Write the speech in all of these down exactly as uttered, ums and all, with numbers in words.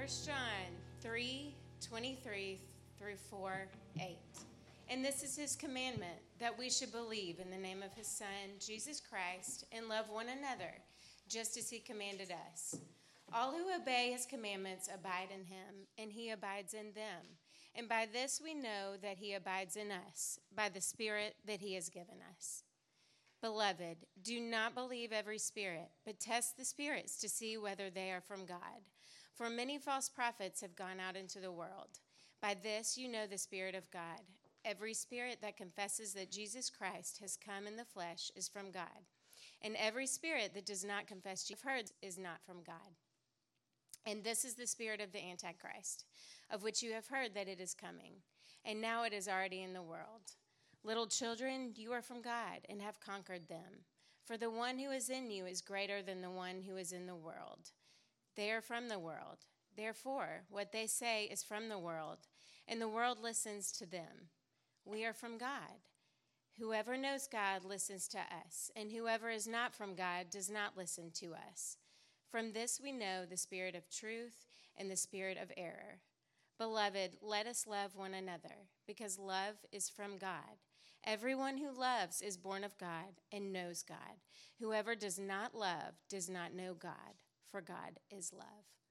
First John three, twenty-three through four, eight. And this is his commandment, that we should believe in the name of his Son, Jesus Christ, and love one another, just as he commanded us. All who obey his commandments abide in him, and he abides in them. And by this we know that he abides in us, by the Spirit that he has given us. Beloved, do not believe every spirit, but test the spirits to see whether they are from God. For many false prophets have gone out into the world. By this you know the Spirit of God. Every spirit that confesses that Jesus Christ has come in the flesh is from God. And every spirit that does not confess you've heard is not from God. And this is the spirit of the Antichrist, of which you have heard that it is coming. And now it is already in the world. Little children, you are from God and have conquered them. For the one who is in you is greater than the one who is in the world. They are from the world. Therefore, what they say is from the world, and the world listens to them. We are from God. Whoever knows God listens to us, and whoever is not from God does not listen to us. From this we know the spirit of truth and the spirit of error. Beloved, let us love one another, because love is from God. Everyone who loves is born of God and knows God. Whoever does not love does not know God, for God is love.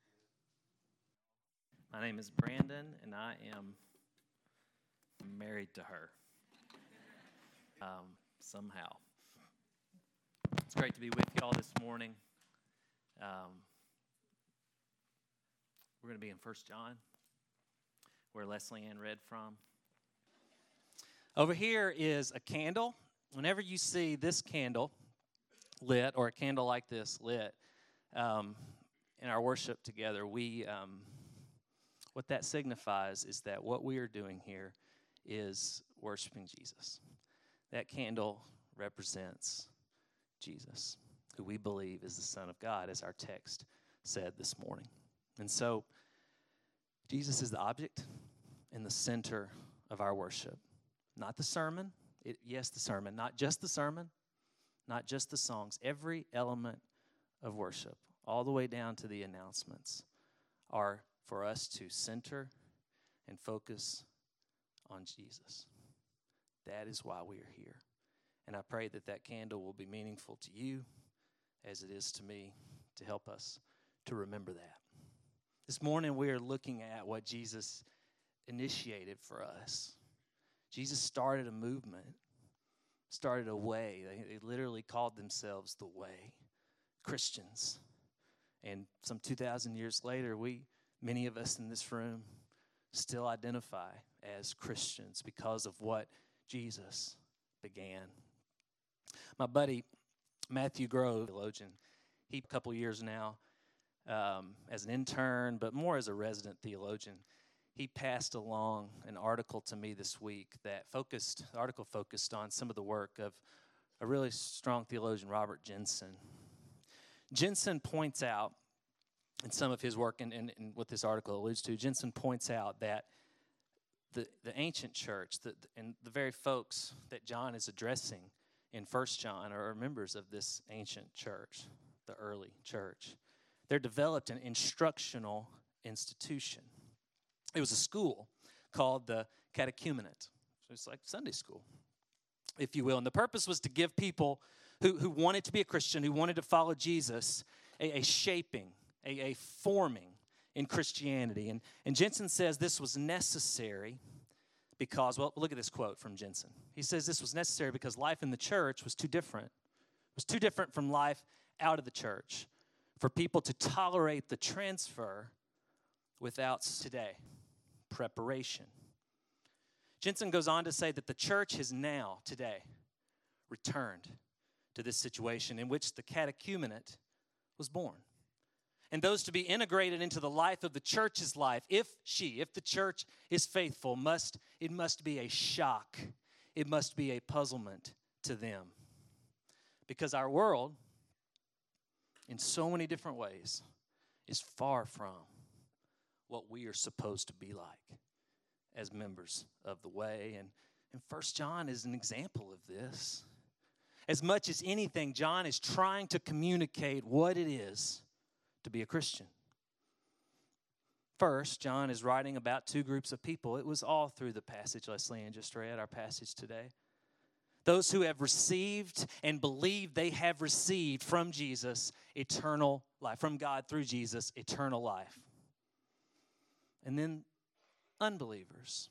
My name is Brandon, and I am married to her, um, somehow. It's great to be with you all this morning. Um, we're going to be in First John, where Leslie Ann read from. Over here is a candle. Whenever you see this candle lit, or a candle like this lit, um, in our worship together, we um, what that signifies is that what we are doing here is worshiping Jesus. That candle represents Jesus, who we believe is the Son of God, as our text said this morning. And so, Jesus is the object and the center of our worship. Not the sermon, it, yes, the sermon, not just the sermon, not just the songs. Every element of worship, all the way down to the announcements, are for us to center and focus on Jesus. That is why we are here. And I pray that that candle will be meaningful to you as it is to me, to help us to remember that. This morning we are looking at what Jesus initiated for us. Jesus started a movement, started a way. They, they literally called themselves the Way, Christians. And some two thousand years later, we, many of us in this room, still identify as Christians because of what Jesus began. My buddy, Matthew Grove, theologian, he a couple years now um, as an intern, but more as a resident theologian. He passed along an article to me this week that focused, the article focused on some of the work of a really strong theologian, Robert Jenson. Jenson points out, in some of his work, and, and, and what this article alludes to, Jenson points out that the, the ancient church, the, and the very folks that John is addressing in First John are members of this ancient church, the early church. They're developed an instructional institution. It was a school called the catechumenate. So it's like Sunday school, if you will. And the purpose was to give people who, who wanted to be a Christian, who wanted to follow Jesus, a, a shaping, a, a forming in Christianity. And, and Jenson says this was necessary because, well, look at this quote from Jenson. He says this was necessary because life in the church was too different. It was too different from life out of the church for people to tolerate the transfer without today preparation. Jenson goes on to say that the church has now, today, returned to this situation in which the catechumenate was born. And those to be integrated into the life of the church's life, if she, if the church is faithful, must it must be a shock. It must be a puzzlement to them. Because our world, in so many different ways, is far from what we are supposed to be like as members of the Way. And, and First John is an example of this. As much as anything, John is trying to communicate what it is to be a Christian. First, John is writing about two groups of people. It was all through the passage Leslie Ann just read, our passage today. Those who have received and believe they have received from Jesus eternal life, from God through Jesus, eternal life. And then unbelievers.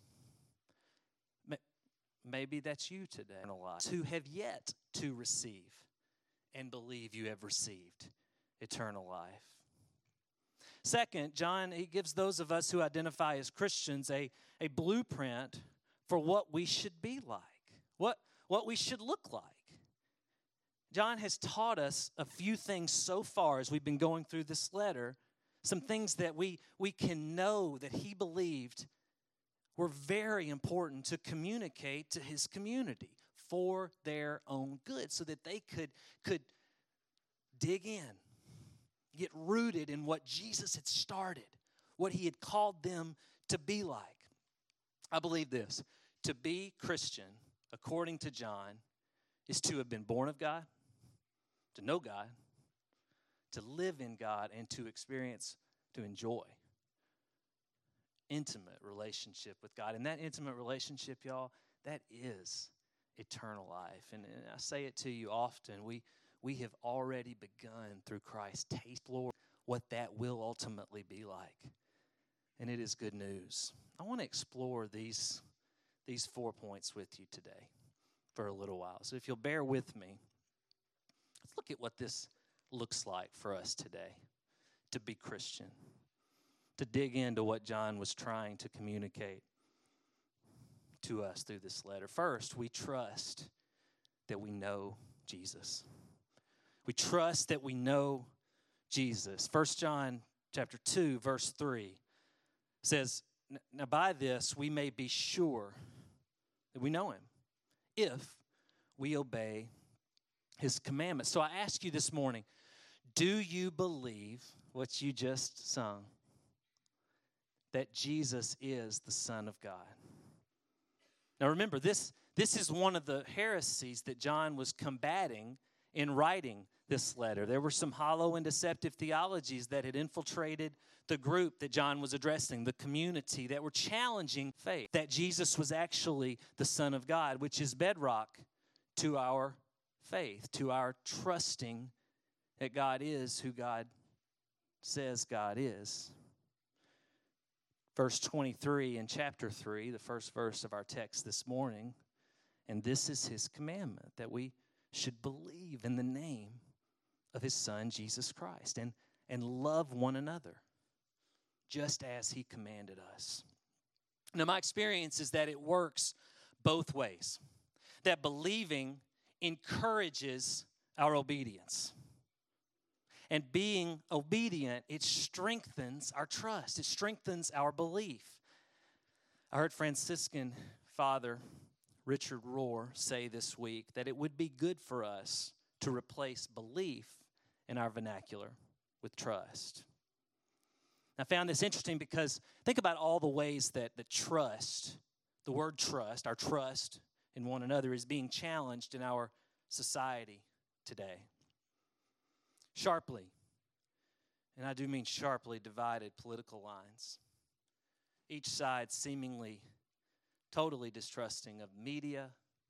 Maybe that's you today, who have yet to receive and believe you have received eternal life. Second, John, he gives those of us who identify as Christians a, a blueprint for what we should be like, what, what we should look like. John has taught us a few things so far as we've been going through this letter, some things that we, we can know that he believed were very important to communicate to his community for their own good, so that they could, could dig in, get rooted in what Jesus had started, what he had called them to be like. I believe this: to be Christian, according to John, is to have been born of God, to know God, to live in God, and to experience, to enjoy intimate relationship with God. And that intimate relationship, y'all, that is eternal life. And, and I say it to you often. We we have already begun through Christ to explore what that will ultimately be like. And it is good news. I want to explore these, these four points with you today for a little while. So if you'll bear with me, let's look at what this looks like for us today to be Christian, to dig into what John was trying to communicate to us through this letter. First, we trust that we know Jesus. We trust that we know Jesus. First John chapter two, verse three says, now by this we may be sure that we know him if we obey his commandments. So I ask you this morning, do you believe what you just sung? That Jesus is the Son of God. Now remember, this, this is one of the heresies that John was combating in writing this letter. There were some hollow and deceptive theologies that had infiltrated the group that John was addressing, the community, that were challenging faith, that Jesus was actually the Son of God, which is bedrock to our faith, to our trusting that God is who God says God is. Verse twenty-three in chapter three, the first verse of our text this morning, and this is his commandment, that we should believe in the name of his Son, Jesus Christ, and, and love one another, just as he commanded us. Now, my experience is that it works both ways, that believing encourages our obedience. And being obedient, it strengthens our trust. It strengthens our belief. I heard Franciscan Father Richard Rohr say this week that it would be good for us to replace belief in our vernacular with trust. I found this interesting because think about all the ways that the trust, the word trust, our trust in one another is being challenged in our society today. Sharply, and I do mean sharply, divided political lines. Each side seemingly totally distrusting of media.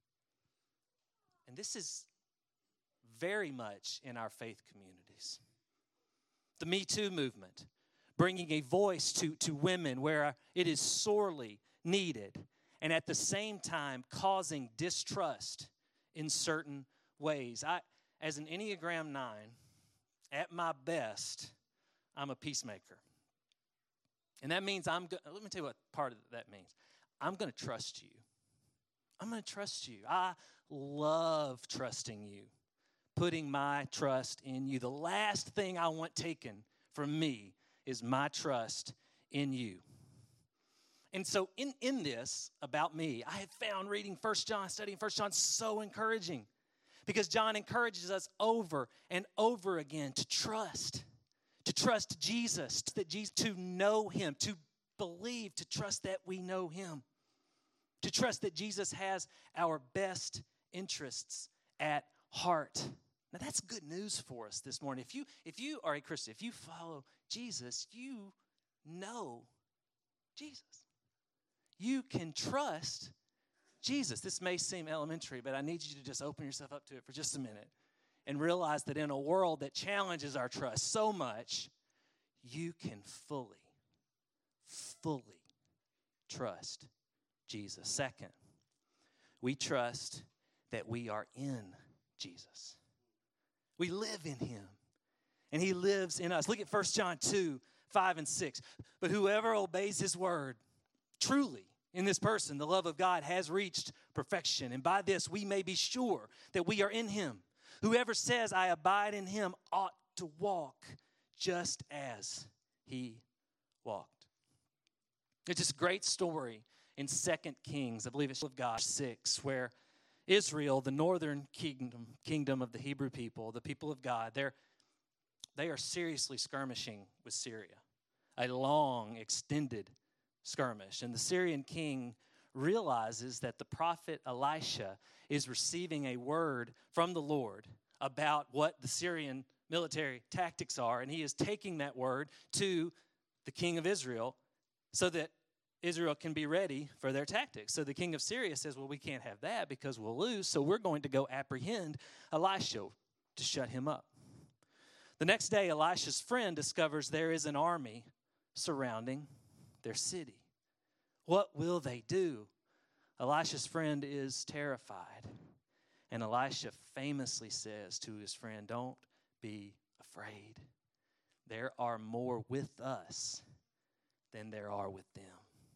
And this is very much in our faith communities. The Me Too movement, bringing a voice to, to women where it is sorely needed, and at the same time causing distrust in certain ways. I, as an Enneagram nine, at my best, I'm a peacemaker. And that means I'm go- let me tell you what part of that means. I'm going to trust you. I'm going to trust you. I love trusting you, putting my trust in you. The last thing I want taken from me is my trust in you. And so in, in this, about me, I have found reading First John, studying First John so encouraging. Because John encourages us over and over again to trust, to trust Jesus, that Jesus, to know him, to believe, to trust that we know him, to trust that Jesus has our best interests at heart. Now that's good news for us this morning. If you, if you are a Christian, if you follow Jesus, you know Jesus. You can trust Jesus. This may seem elementary, but I need you to just open yourself up to it for just a minute and realize that in a world that challenges our trust so much, you can fully, fully trust Jesus. Second, we trust that we are in Jesus. We live in him, and he lives in us. Look at First John two, five and six. But whoever obeys his word, truly, in this person, the love of God has reached perfection. And by this, we may be sure that we are in him. Whoever says, I abide in him, ought to walk just as he walked. It's this great story in Second Kings, I believe it's of God six, where Israel, the northern kingdom, kingdom of the Hebrew people, the people of God, they're, they are seriously skirmishing with Syria. A long, extended skirmish. And the Syrian king realizes that the prophet Elisha is receiving a word from the Lord about what the Syrian military tactics are, and he is taking that word to the king of Israel so that Israel can be ready for their tactics. So the king of Syria says, well, we can't have that because we'll lose, so we're going to go apprehend Elisha to shut him up. The next day, Elisha's friend discovers there is an army surrounding their city. What will they do? Elisha's friend is terrified. And Elisha famously says to his friend, don't be afraid. There are more with us than there are with them.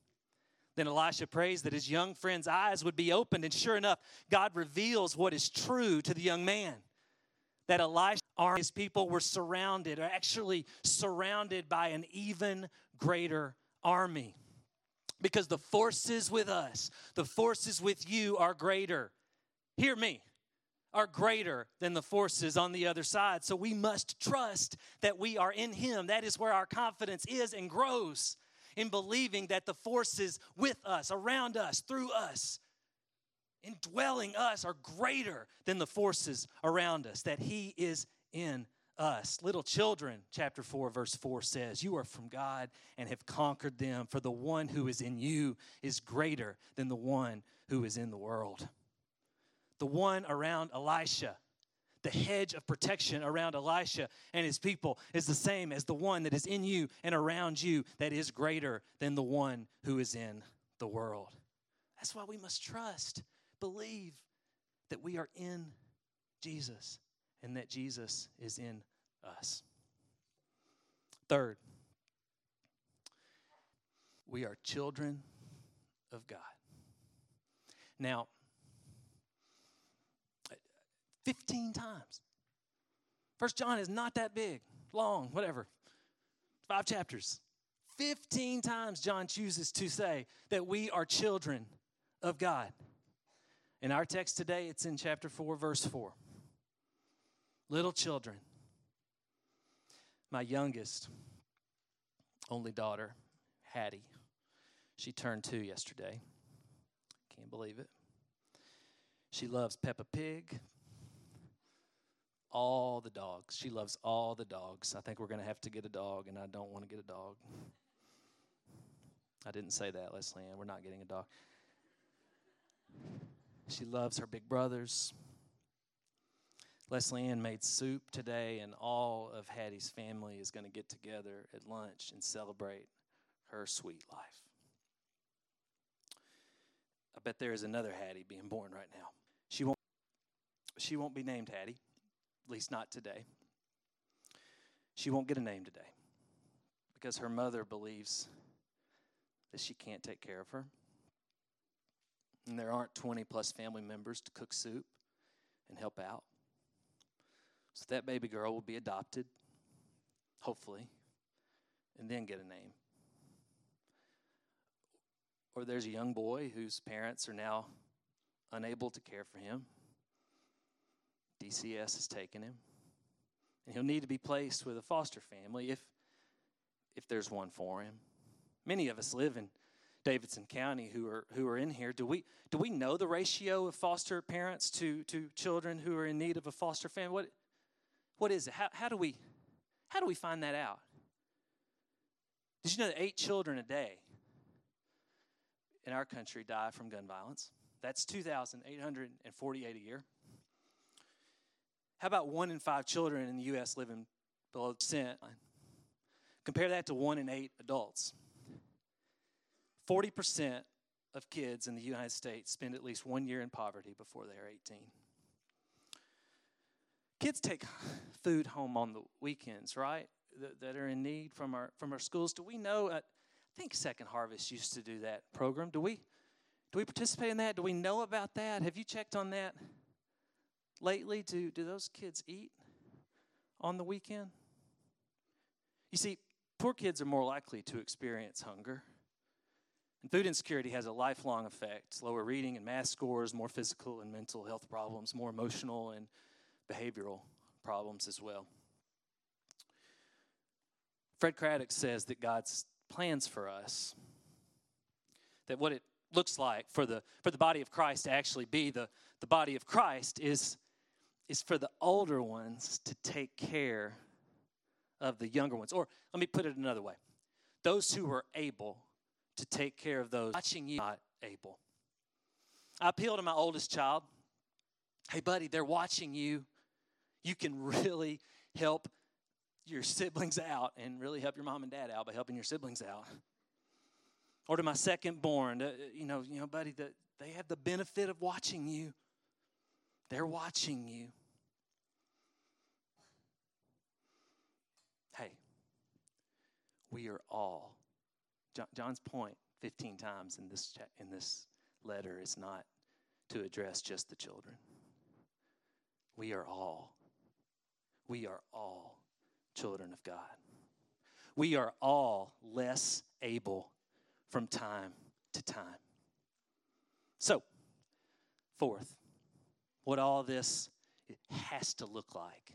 Then Elisha prays that his young friend's eyes would be opened, and sure enough, God reveals what is true to the young man. That Elisha and his people were surrounded, or actually surrounded by an even greater army. Because the forces with us, the forces with you are greater. Hear me. Are greater than the forces on the other side. So we must trust that we are in him. That is where our confidence is and grows, in believing that the forces with us, around us, through us, indwelling us are greater than the forces around us, that he is in us. Little children, chapter four, verse four says, you are from God and have conquered them, for the one who is in you is greater than the one who is in the world. The one around Elisha, the hedge of protection around Elisha and his people is the same as the one that is in you and around you that is greater than the one who is in the world. That's why we must trust, believe that we are in Jesus and that Jesus is in us. Third, we are children of God. Now, fifteen times. First John is not that big, long, whatever. Five chapters. fifteen times John chooses to say that we are children of God. In our text today, it's in chapter four, verse four. Little children. My youngest, only daughter, Hattie, she turned two yesterday. Can't believe it. She loves Peppa Pig. All the dogs. She loves all the dogs. I think we're going to have to get a dog, and I don't want to get a dog. I didn't say that, Leslie Ann. We're not getting a dog. She loves her big brothers. Leslie Ann made soup today, and all of Hattie's family is going to get together at lunch and celebrate her sweet life. I bet there is another Hattie being born right now. She won't, she won't be named Hattie. At least not today. She won't get a name today because her mother believes that she can't take care of her. And there aren't twenty plus family members to cook soup and help out. So that baby girl will be adopted, hopefully, and then get a name. Or there's a young boy whose parents are now unable to care for him. D C S has taken him, and he'll need to be placed with a foster family if, if there's one for him. Many of us live in Davidson County who are who are in here. Do we do we know the ratio of foster parents to, to children who are in need of a foster family? What what is it? How how do we how do we find that out? Did you know that eight children a day in our country die from gun violence? That's two thousand eight hundred forty-eight a year. How about one in five children in the U S living below the percent? Compare that to one in eight adults. forty percent of kids in the United States spend at least one year in poverty before they are eighteen. Kids take food home on the weekends, right, that, that are in need from our from our schools. Do we know, uh, I think Second Harvest used to do that program. Do we, do we participate in that? Do we know about that? Have you checked on that lately? Do, do those kids eat on the weekend? You see, poor kids are more likely to experience hunger. And food insecurity has a lifelong effect. Lower reading and math scores, more physical and mental health problems, more emotional and behavioral problems as well. Fred Craddock says that God's plans for us, that what it looks like for the for the body of Christ to actually be the, the body of Christ is, is for the older ones to take care of the younger ones. Or let me put it another way. Those who are able to take care of those watching you not able. I appeal to my oldest child. Hey, buddy, they're watching you. You can really help your siblings out and really help your mom and dad out by helping your siblings out. Or to my second born, uh, you know, you know, buddy, the, they have the benefit of watching you. They're watching you. Hey, we are all. John, John's point fifteen times in this chat, in this letter is not to address just the children. We are all. We are all children of God. We are all less able from time to time. So, fourth, what all this has to look like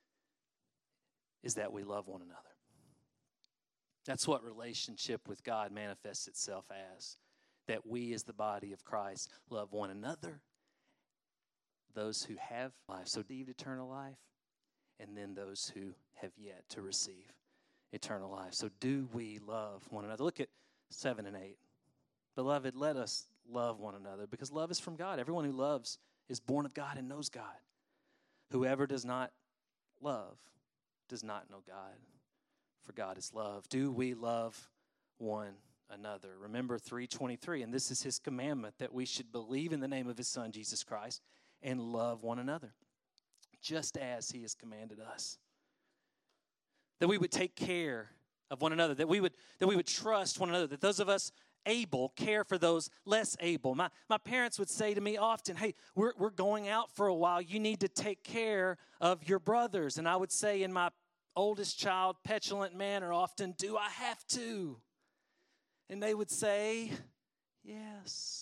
is that we love one another. That's what relationship with God manifests itself as, that we as the body of Christ love one another, those who have life, so received eternal life, and then those who have yet to receive eternal life. So do we love one another? Look at seven and eight. Beloved, let us love one another, because love is from God. Everyone who loves is born of God and knows God. Whoever does not love does not know God, for God is love. Do we love one another? Remember three twenty-three, and this is his commandment, that we should believe in the name of his Son, Jesus Christ, and love one another, just as he has commanded us. That we would take care of one another, that we would that we would trust one another, that those of us able care for those less able. My my parents would say to me often, hey, we're we're going out for a while. You need to take care of your brothers. And I would say in my oldest child, petulant manner often, do I have to? And they would say, yes.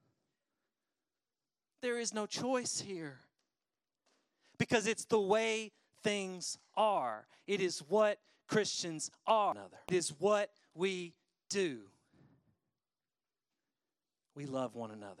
There is no choice here, because it's the way things are. It is what Christians are. It is what we do. We love one another.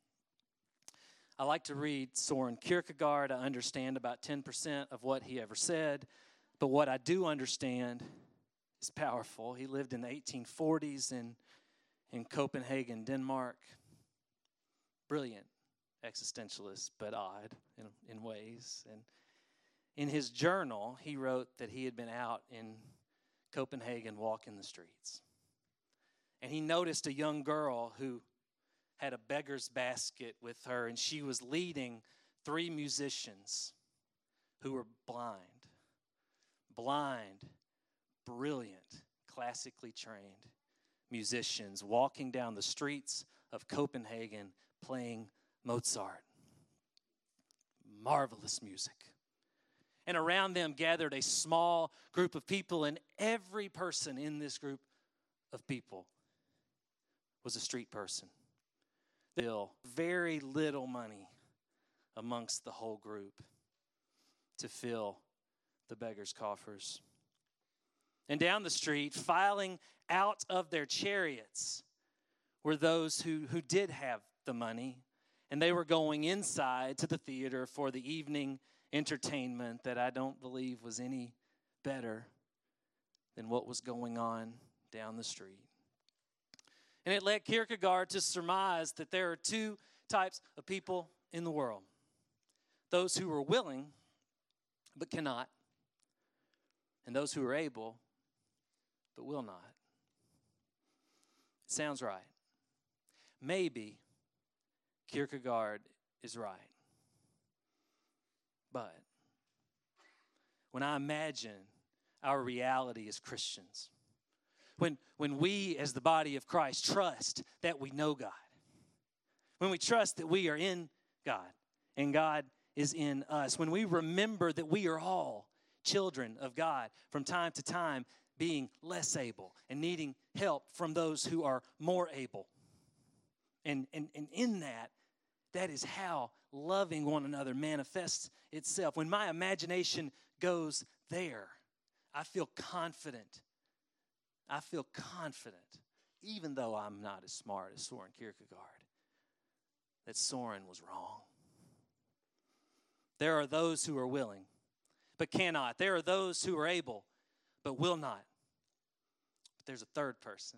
I like to read Soren Kierkegaard. I understand about ten percent of what he ever said, but what I do understand is powerful. He lived in the eighteen forties in, in Copenhagen, Denmark. Brilliant existentialist, but odd in, in ways. And in his journal, he wrote that he had been out in Copenhagen walking the streets. And he noticed a young girl who had a beggar's basket with her, and she was leading three musicians who were blind. Blind, brilliant, classically trained musicians walking down the streets of Copenhagen playing Mozart. Marvelous music. And around them gathered a small group of people, and every person in this group of people was a street person. Still, very little money amongst the whole group to fill the beggars' coffers. And down the street, filing out of their chariots, were those who, who did have the money, and they were going inside to the theater for the evening entertainment that I don't believe was any better than what was going on down the street. And it led Kierkegaard to surmise that there are two types of people in the world. Those who are willing but cannot, and those who are able but will not. It sounds right. Maybe Kierkegaard is right. But when I imagine our reality as Christians, when, when we as the body of Christ trust that we know God, when we trust that we are in God and God is in us, when we remember that we are all children of God from time to time being less able and needing help from those who are more able. And, and, and in that, that is how loving one another manifests itself. When my imagination goes there, I feel confident. I feel confident, even though I'm not as smart as Soren Kierkegaard, that Soren was wrong. There are those who are willing, but cannot. There are those who are able, but will not. But there's a third person.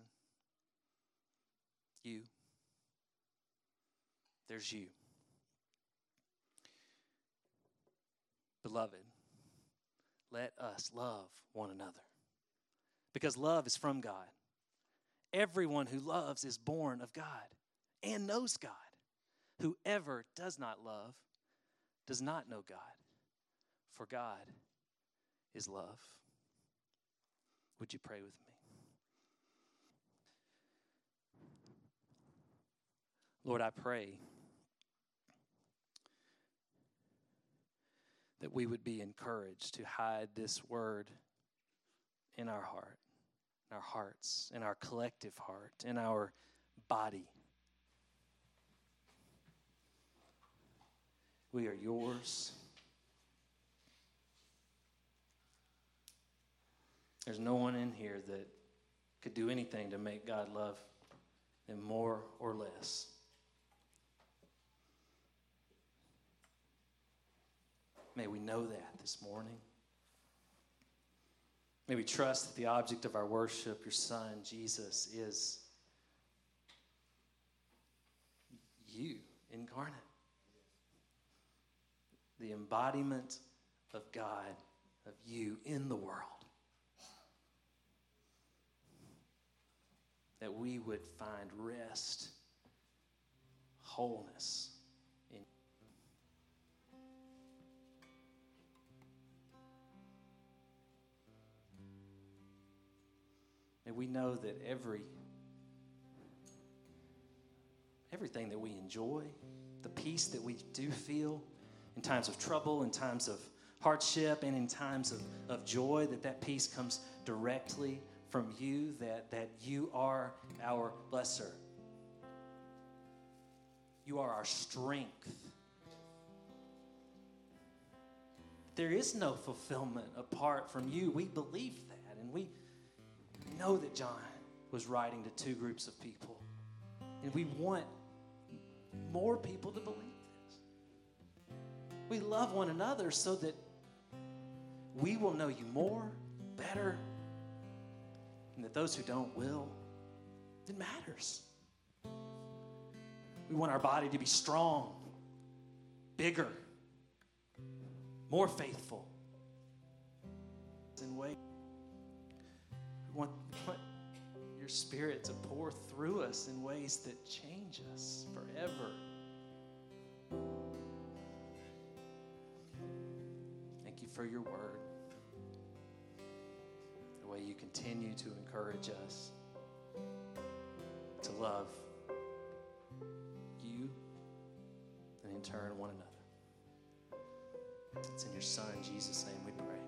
You. There's you. Beloved, let us love one another, because love is from God. Everyone who loves is born of God and knows God. Whoever does not love does not know God, for God is love. Would you pray with me? Lord, I pray that we would be encouraged to hide this word in our heart, in our hearts, in our collective heart, in our body. We are yours. There's no one in here that could do anything to make God love them more or less. May we know that this morning. May we trust that the object of our worship, your Son, Jesus, is you incarnate. The embodiment of God, of you in the world. That we would find rest, wholeness in you. May we know that every everything that we enjoy, the peace that we do feel in times of trouble, in times of hardship, and in times of, of joy, that that peace comes directly from you, that, that you are our blesser. You are our strength. There is no fulfillment apart from you. We believe that, and we know that John was writing to two groups of people, and we want more people to believe this. We love one another so that we will know you more, better, and that those who don't will. It matters. We want our body to be strong, bigger, more faithful. In ways, we want, want your Spirit to pour through us in ways that change us forever. Thank you for your word. The way you continue to encourage us to love you and in turn one another. It's in your Son, Jesus' name we pray.